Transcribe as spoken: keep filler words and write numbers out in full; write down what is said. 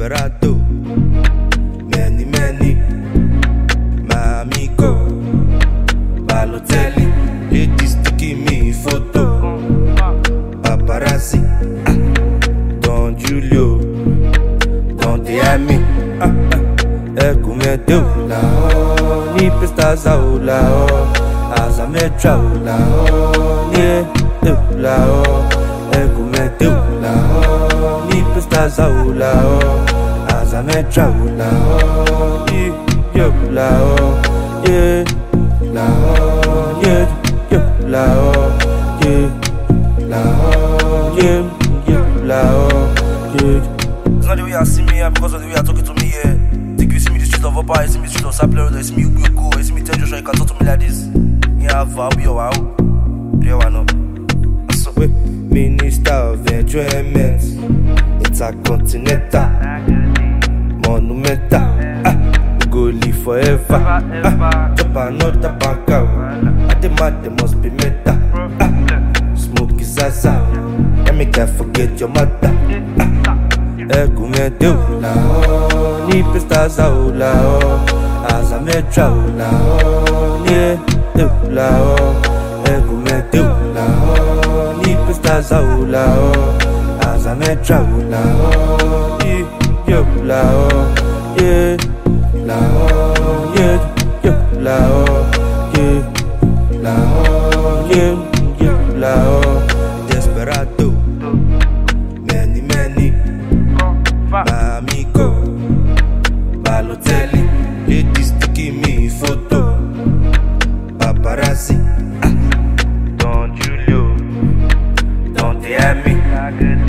Desperado, many, many, my amigo, Balotelli, ladies taking me photo, paparazzi, ah, Don Julio, Don Diami, ah, ah, e come te la ho, ni pesta zaula ho, asa me traula ho, ni te la ho, e come te la ho, ni pesta zaula ho, asa me traula ho, ni yo la ho, yeah, la ho, yeah, yo la ho, yeah, la ho, yeah, yeah, la ho, yeah. It's not the way you see me here because of the way you're talking to me here. Think you see me the street of Opa, you see me the street of Sapler, you see me Ubuko, you see me tell Joshua, you can talk to me like this. Yeah, I'll be your wow. You know. So, Minister of Enjoyment, Intercontinental, Monumental, ah, we go live forever. Ah, drop another bank out. I demand there must be meta. Ah, smoke is zaza. Let me can't forget your mother. E come te la ho, ni pesta zaula ho, asa me traula ho, ni te la ho. E come te la ho, ni pesta zaula ho, asa me traula ho, ni yo la ho, yeah, la ho, yeah, yo la ho, yeah, la ho, yeah, yo la ho. Desperado, many, many, my amigo, Balotelli, ladies taking me photo, paparazzi, ah, Don Julio, Don Diami.